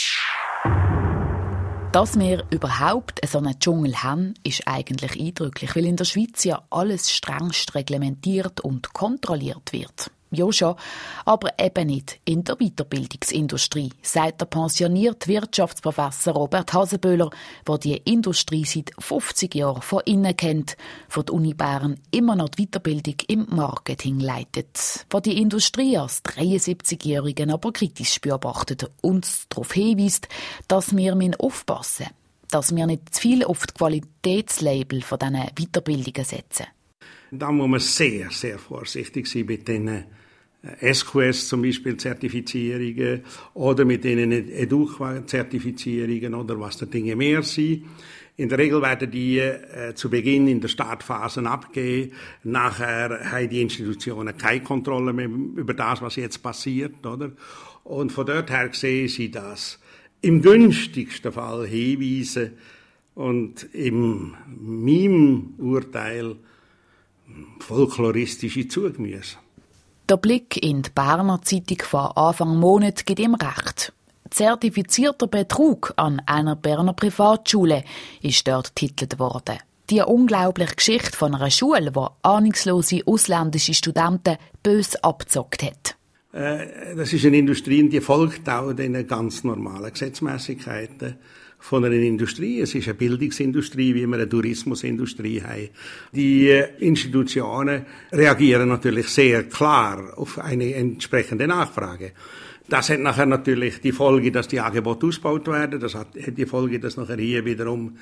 Dass wir überhaupt so einen Dschungel haben, ist eigentlich eindrücklich, weil in der Schweiz ja alles strengst reglementiert und kontrolliert wird. Ja schon, aber eben nicht in der Weiterbildungsindustrie, sagt der pensionierte Wirtschaftsprofessor Robert Hasenböhler, der die Industrie seit fünfzig Jahren von innen kennt, von der Uni Bern immer noch die Weiterbildung im Marketing leitet, wo die Industrie als dreiundsiebzigjährigen aber kritisch beobachtet und darauf hinweist, dass wir aufpassen müssen, dass wir nicht zu viel auf die Qualitätslabel von diesen Weiterbildungen setzen. Da muss man sehr, sehr vorsichtig sein mit den S Q S zum Beispiel Zertifizierungen oder mit den Educa-Zertifizierungen oder was da Dinge mehr sind. In der Regel werden die äh, zu Beginn in der Startphase abgegeben. Nachher haben die Institutionen keine Kontrolle mehr über das, was jetzt passiert, oder? Und von dort her sehen sie das im günstigsten Fall Hinweise und im meinem Urteil folkloristische Zugemüse. Der Blick in die Berner Zeitung von Anfang Monat gibt ihm recht. Zertifizierter Betrug an einer Berner Privatschule ist dort getitelt worden. Die unglaubliche Geschichte von einer Schule, die ahnungslose ausländische Studenten bös abgezockt hat. Äh, das ist eine Industrie, die folgt auch den ganz normalen Gesetzmäßigkeiten von einer Industrie. Es ist eine Bildungsindustrie, wie wir eine Tourismusindustrie haben. Die Institutionen reagieren natürlich sehr klar auf eine entsprechende Nachfrage. Das hat nachher natürlich die Folge, dass die Angebote ausgebaut werden. Das hat die Folge, dass nachher hier wiederum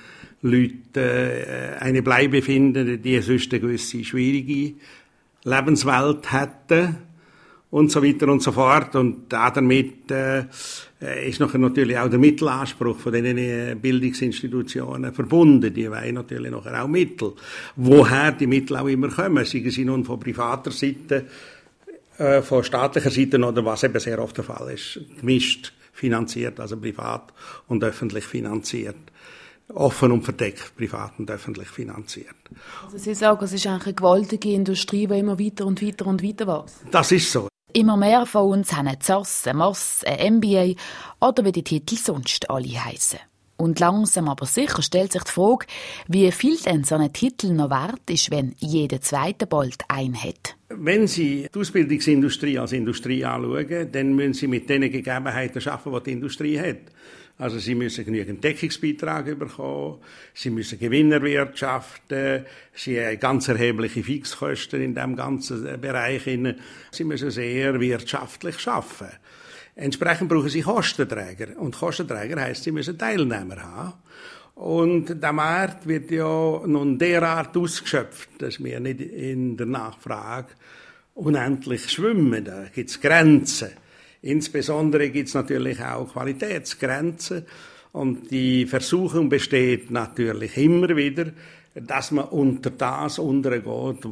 Leute eine Bleibe finden, die sonst eine gewisse schwierige Lebenswelt hätten. Und so weiter und so fort. Und damit äh, ist nachher natürlich auch der Mittelanspruch von diesen äh, Bildungsinstitutionen verbunden. Die wollen natürlich nachher auch Mittel. Woher die Mittel auch immer kommen, seien sie nun von privater Seite, äh, von staatlicher Seite oder was eben sehr oft der Fall ist, gemischt finanziert, also privat und öffentlich finanziert. Offen und verdeckt, privat und öffentlich finanziert. Also Sie sagen, es ist eigentlich eine gewaltige Industrie, die immer weiter und weiter und weiter wächst. Das ist so. Immer mehr von uns haben eine Z A S, eine M A S, ein M B A oder wie die Titel sonst alle heissen. Und langsam aber sicher stellt sich die Frage, wie viel denn so ein Titel noch wert ist, wenn jeder Zweite bald einen hat. Wenn Sie die Ausbildungsindustrie als Industrie anschauen, dann müssen Sie mit den Gegebenheiten arbeiten, die die Industrie hat. Also Sie müssen genügend Deckungsbeitrag bekommen, Sie müssen Gewinn erwirtschaften, Sie haben ganz erhebliche Fixkosten in diesem ganzen Bereich. Sie müssen sehr wirtschaftlich arbeiten. Entsprechend brauchen Sie Kostenträger. Und Kostenträger heisst, Sie müssen Teilnehmer haben. Und der Markt wird ja nun derart ausgeschöpft, dass wir nicht in der Nachfrage unendlich schwimmen. Da gibt es Grenzen. Insbesondere gibt es natürlich auch Qualitätsgrenzen. Und die Versuchung besteht natürlich immer wieder, dass man unter das untergeht,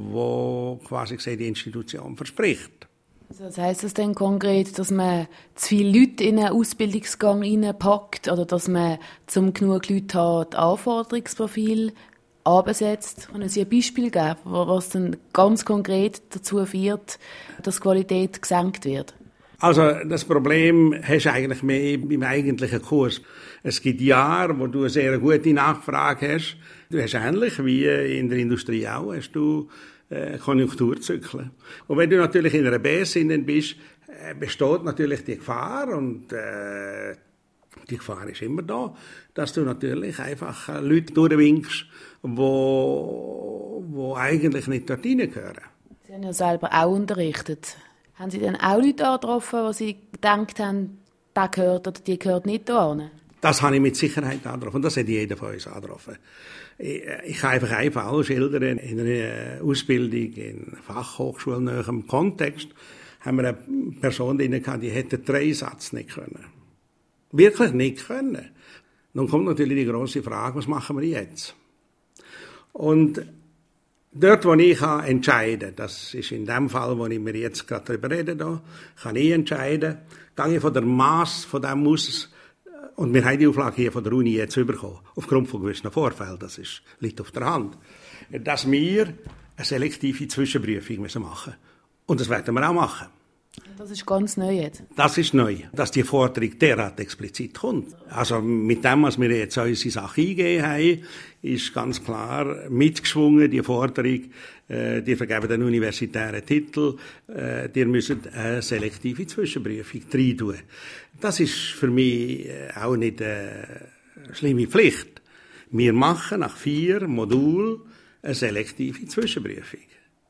wo quasi die Institution verspricht. Also das heisst das denn konkret, dass man zu viele Leute in einen Ausbildungsgang reinpackt oder dass man, um genug Leute hat, Anforderungsprofil anbesetzt? Können Sie ein Beispiel geben, was dann ganz konkret dazu führt, dass die Qualität gesenkt wird? Also das Problem hast du eigentlich mehr im eigentlichen Kurs. Es gibt Jahre, wo du eine sehr gute Nachfrage hast. Du hast ähnlich wie in der Industrie auch, hast du äh, Konjunkturzyklen. Und wenn du natürlich in einer B S innen bist, äh, besteht natürlich die Gefahr und äh, die Gefahr ist immer da, dass du natürlich einfach äh, Leute durchwinkst, wo, wo eigentlich nicht dort reingehören. Sie haben ja selber auch unterrichtet. Haben Sie dann auch Leute angetroffen, wo Sie gedacht haben, der gehört oder die gehört nicht hierhin? Das habe ich mit Sicherheit angetroffen und das hat jeder von uns angetroffen. Ich, ich kann einfach einen Fall schildern. In einer Ausbildung in fachhochschulnähem Kontext haben wir eine Person drin gehabt, die hätte drei Sätze nicht können. Wirklich nicht können. Dann kommt natürlich die grosse Frage, was machen wir jetzt? Und dort, wo ich entscheiden kann, das ist in dem Fall, wo ich mir jetzt gerade darüber rede, da, kann ich entscheiden, gehe ich von der Masse von dem aus, und wir haben die Auflage hier von der Uni jetzt bekommen, aufgrund von gewissen Vorfällen, das ist, liegt auf der Hand, dass wir eine selektive Zwischenprüfung müssen machen müssen. Und das werden wir auch machen. Das ist ganz neu jetzt. Das ist neu, dass die Forderung derart explizit kommt. Also mit dem, was wir jetzt unsere Sache eingegeben haben, ist ganz klar mitgeschwungen, die Forderung, äh, die vergeben den universitären Titel, äh, die müssen eine selektive Zwischenprüfung rein tun. Das ist für mich auch nicht eine schlimme Pflicht. Wir machen nach vier Modulen eine selektive Zwischenprüfung.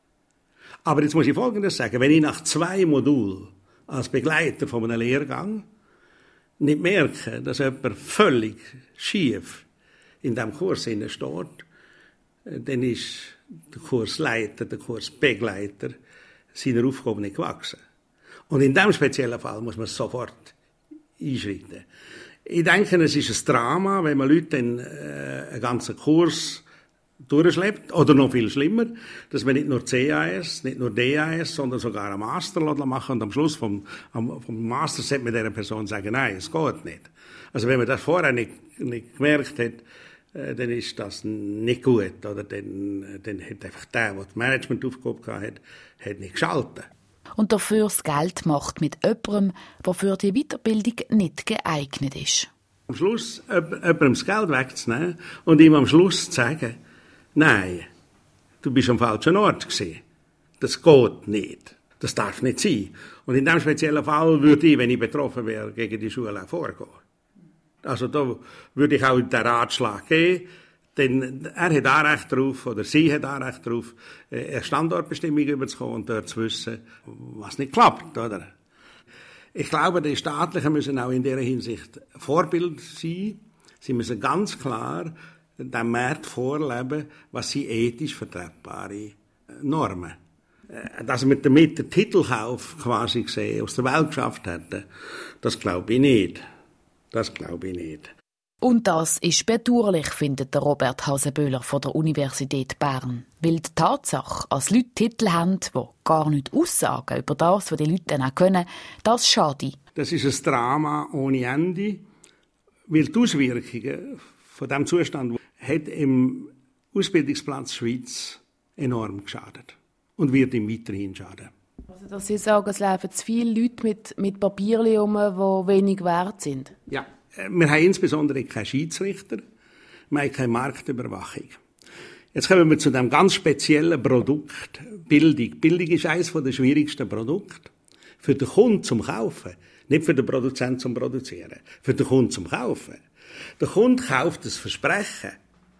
Aber jetzt muss ich Folgendes sagen. Wenn ich nach zwei Modulen als Begleiter von einem Lehrgang nicht merke, dass jemand völlig schief in diesem Kurs steht, dann ist der Kursleiter, der Kursbegleiter seiner Aufgabe nicht gewachsen. Und in diesem speziellen Fall muss man sofort einschreiten. Ich denke, es ist ein Drama, wenn man Leute in, äh, einen ganzen Kurs durchschleppt, oder noch viel schlimmer, dass man nicht nur C A S, nicht nur D A S, sondern sogar einen Master machen und am Schluss vom, vom Master sollte man dieser Person sagen, nein, es geht nicht. Also wenn man das vorher nicht, nicht gemerkt hat, äh, dann ist das nicht gut, oder dann, dann hat einfach der, der die Managementaufgabe hatte, hat nicht geschaltet. Und dafür das Geld macht mit jemandem, der für die Weiterbildung nicht geeignet ist. Am Schluss jemandem das Geld wegzunehmen und ihm am Schluss zu sagen, nein, du bist am falschen Ort gewesen. Das geht nicht. Das darf nicht sein. Und in diesem speziellen Fall würde ich, wenn ich betroffen wäre, gegen die Schule auch vorgehen. Also da würde ich auch den Ratschlag geben, denn er hat auch Recht darauf, oder sie hat auch Recht darauf, eine Standortbestimmung überzukommen und dort zu wissen, was nicht klappt, oder? Ich glaube, die Staatlichen müssen auch in dieser Hinsicht Vorbild sein. Sie müssen ganz klar dem Markt vorleben, was sind ethisch vertretbare Normen. Dass wir damit den Titelkauf quasi gesehen aus der Welt geschafft hätten, das glaube ich nicht. Das glaube ich nicht. Und das ist bedauerlich, findet der Robert Hasenböhler von der Universität Bern. Weil die Tatsache, dass Leute Titel haben, die gar nicht aussagen über das, was die Leute dann auch können, das schade. Das ist ein Drama ohne Ende, weil die Auswirkungen von diesem Zustand hat im Ausbildungsplatz Schweiz enorm geschadet und wird ihm weiterhin schaden. Also, dass Sie sagen, es laufen zu viele Leute mit, mit Papierchen um, die wenig wert sind? Ja. Wir haben insbesondere keine Schiedsrichter, wir haben keine Marktüberwachung. Jetzt kommen wir zu dem ganz speziellen Produkt, Bildung. Bildung ist eines der schwierigsten Produkte. Für den Kunden zum Kaufen, nicht für den Produzenten zum Produzieren, für den Kunden zum Kaufen. Der Kunde kauft das Versprechen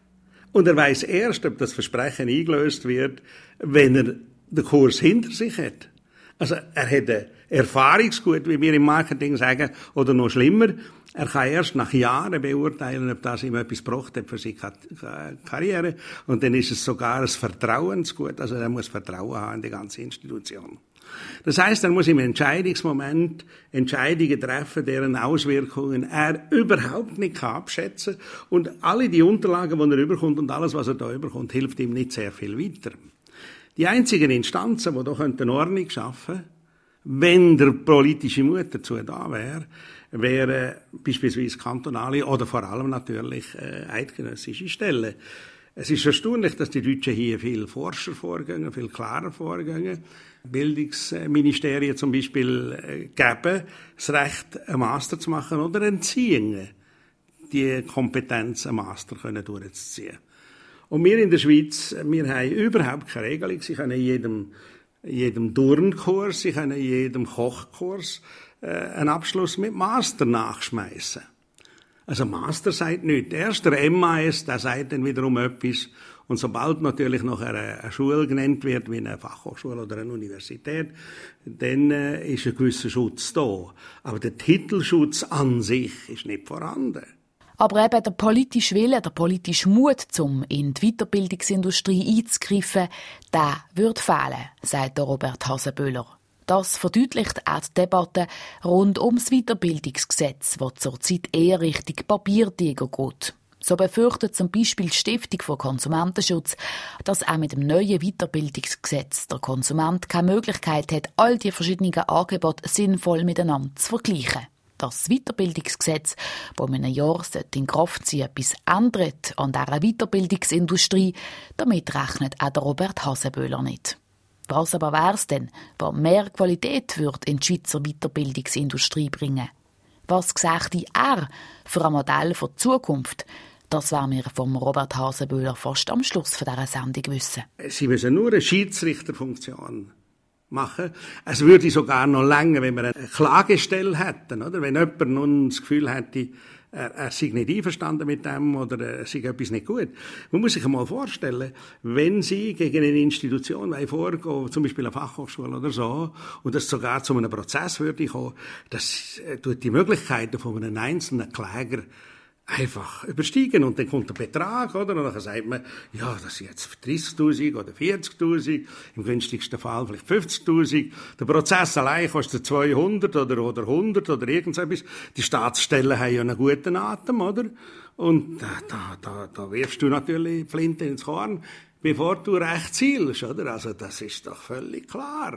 und er weiss erst, ob das Versprechen eingelöst wird, wenn er den Kurs hinter sich hat. Also er hat ein Erfahrungsgut, wie wir im Marketing sagen, oder noch schlimmer, er kann erst nach Jahren beurteilen, ob das ihm etwas gebracht hat für seine Karriere. Und dann ist es sogar ein Vertrauensgut, also er muss Vertrauen haben in die ganze Institution. Das heisst, er muss im Entscheidungsmoment Entscheidungen treffen, deren Auswirkungen er überhaupt nicht abschätzen kann. Und alle die Unterlagen, die er überkommt und alles, was er da überkommt, hilft ihm nicht sehr viel weiter. Die einzigen Instanzen, die da eine Ordnung schaffen könnten, wenn der politische Mut dazu da wäre, wären beispielsweise kantonale oder vor allem natürlich äh, eidgenössische Stellen. Es ist erstaunlich, dass die Deutschen hier viel forscher vorgehen, viel klarer vorgehen. Bildungsministerien zum Beispiel äh, geben das Recht, einen Master zu machen oder entziehen die Kompetenz, einen Master können durchzuziehen. Und wir in der Schweiz, wir haben überhaupt keine Regelung. Sie können jedem in jedem Turnkurs, sie können in jedem Kochkurs äh, einen Abschluss mit Master nachschmeißen. Also Master sagt nichts. Erst der M A S, der sagt dann wiederum etwas. Und sobald natürlich noch eine, eine Schule genannt wird, wie eine Fachhochschule oder eine Universität, dann äh, ist ein gewisser Schutz da. Aber der Titelschutz an sich ist nicht vorhanden. Aber eben der politische Wille, der politische Mut, um in die Weiterbildungsindustrie einzugreifen, der würde fehlen, sagt Robert Hasenböhler. Das verdeutlicht auch die Debatte rund ums Weiterbildungsgesetz, das zurzeit eher Richtung Papiertiger geht. So befürchtet zum Beispiel die Stiftung für Konsumentenschutz, dass auch mit dem neuen Weiterbildungsgesetz der Konsument keine Möglichkeit hat, all die verschiedenen Angebote sinnvoll miteinander zu vergleichen. Das Weiterbildungsgesetz, das in einem Jahr in Kraft sein sollte, etwas ändert an dieser Weiterbildungsindustrie, damit rechnet auch der Robert Hasenböhler nicht. Was aber wäre es denn, was mehr Qualität würde in die Schweizer Weiterbildungsindustrie bringen? Was sagte er für ein Modell für die Zukunft? Das werden wir vom Robert Hasenböhler fast am Schluss dieser Sendung wissen. Sie müssen nur eine Schiedsrichterfunktion machen. Es würde sogar noch länger, wenn wir eine Klagestelle hätten, oder? Wenn jemand nun das Gefühl hätte, er, er sei nicht einverstanden mit dem oder er sei etwas nicht gut. Man muss sich einmal vorstellen, wenn Sie gegen eine Institution vorgehen, zum Beispiel eine Fachhochschule oder so, und das sogar zu einem Prozess würde kommen, das tut die Möglichkeiten von einem einzelnen Kläger einfach übersteigen. Und dann kommt der Betrag, oder? Und dann sagt man, ja, das sind jetzt dreißigtausend oder vierzigtausend, im günstigsten Fall vielleicht fünfzigtausend. Der Prozess allein kostet zweihundert oder, oder hundert oder irgendetwas. Die Staatsstellen haben ja einen guten Atem, oder? Und da, da, da, da wirfst du natürlich Flinte ins Korn, bevor du recht zielst, oder? Also das ist doch völlig klar.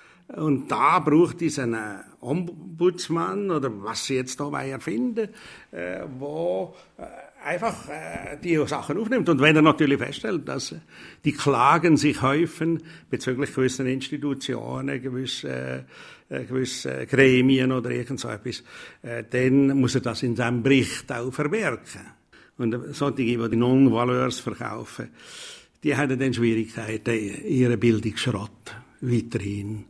Und da braucht es einen Ombudsmann oder was sie jetzt da erfinden wollen, äh, wo äh, einfach äh, die Sachen aufnimmt. Und wenn er natürlich feststellt, dass äh, die Klagen sich häufen bezüglich gewissen Institutionen, gewisse, äh, gewisse Gremien oder irgend so etwas, äh, dann muss er das in seinem Bericht auch verwerken. Und solche, die die Non-Valeurs verkaufen, die haben dann Schwierigkeiten, ihren Bildungsschrott weiterhin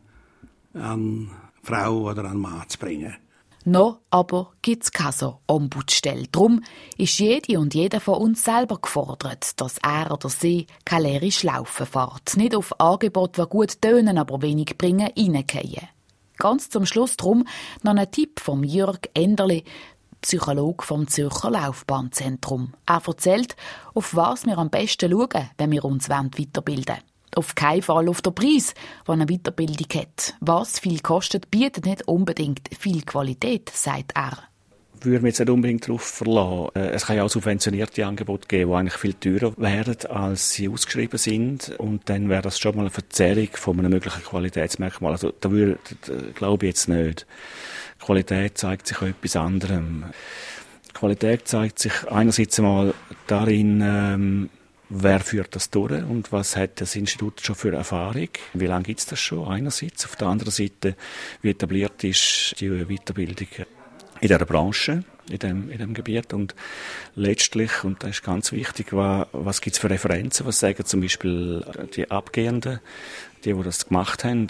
an Frau oder an Mann zu bringen. Noch aber gibt es keine so Ombudsstelle. Darum ist jede und jeder von uns selber gefordert, dass er oder sie keine leere Schlaufe fährt. Nicht auf Angebote, die gut tönen, aber wenig bringen, reingehen. Ganz zum Schluss drum noch ein Tipp vom Jörg Enderli, Psychologe vom Zürcher Laufbahnzentrum. Er erzählt, auf was wir am besten schauen, wenn wir uns weiterbilden wollen. Auf keinen Fall auf den Preis, den eine Weiterbildung hat. Was viel kostet, bietet nicht unbedingt viel Qualität, sagt er. Ich würde mich jetzt nicht unbedingt darauf verlassen. Es kann ja auch subventionierte Angebote geben, die eigentlich viel teurer werden, als sie ausgeschrieben sind. Und dann wäre das schon mal eine Verzerrung von einem möglichen Qualitätsmerkmal. Also da würde, da glaube ich jetzt nicht. Die Qualität zeigt sich auch etwas anderem. Die Qualität zeigt sich einerseits einmal darin, ähm, wer führt das durch und was hat das Institut schon für Erfahrung? Wie lange gibt es das schon einerseits? Auf der anderen Seite, wie etabliert ist die Weiterbildung in dieser Branche, in dem, in dem Gebiet? Und letztlich, und das ist ganz wichtig, was, was gibt es für Referenzen? Was sagen zum Beispiel die Abgehenden, die, die das gemacht haben?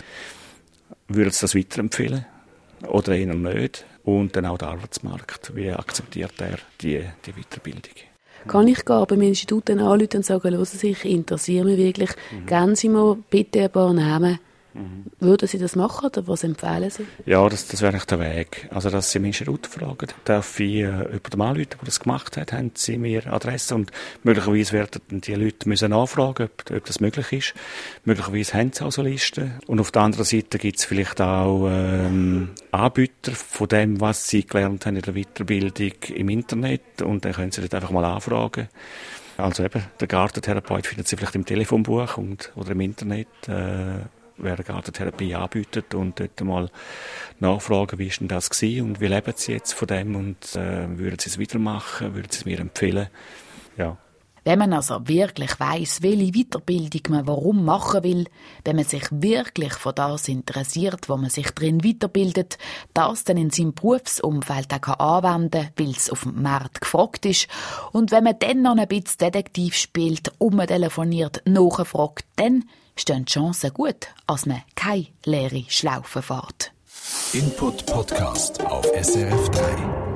Würden sie das weiterempfehlen oder eher nicht? Und dann auch der Arbeitsmarkt. Wie akzeptiert er die, die Weiterbildung? Kann ich gar beim Institut dann anrufen und sagen, hören Sie, ich interessiere mich wirklich, mhm. geben Sie mir bitte ein paar Namen. Mhm. Würden Sie das machen oder was empfehlen Sie? Ja, das, das wäre nicht der Weg. Also, dass Sie im Institut fragen, darf ich äh, jemanden anrufen, der das gemacht hat, haben Sie mir Adresse und möglicherweise werden die Leute müssen nachfragen, ob, ob das möglich ist. Möglicherweise haben Sie also Listen. Und auf der anderen Seite gibt es vielleicht auch ähm, Anbieter von dem, was Sie gelernt haben in der Weiterbildung im Internet und dann können Sie dort einfach mal anfragen. Also eben, der Gartentherapeut findet Sie vielleicht im Telefonbuch und, oder im Internet, äh, wer eine Gartentherapie anbietet und dort mal nachfragen, wie ist denn das gewesen und wie leben Sie jetzt von dem und äh, würden Sie es wieder machen, würden Sie es mir empfehlen? Ja. Wenn man also wirklich weiss, welche Weiterbildung man warum machen will, wenn man sich wirklich für das interessiert, wo man sich drin weiterbildet, das dann in seinem Berufsumfeld auch anwenden kann, weil es auf dem Markt gefragt ist, und wenn man dann noch ein bisschen Detektiv spielt, umtelefoniert, nachfragt, dann stehen die Chancen gut, als man keine leere Schlaufe fährt. Input Podcast auf S R F drei.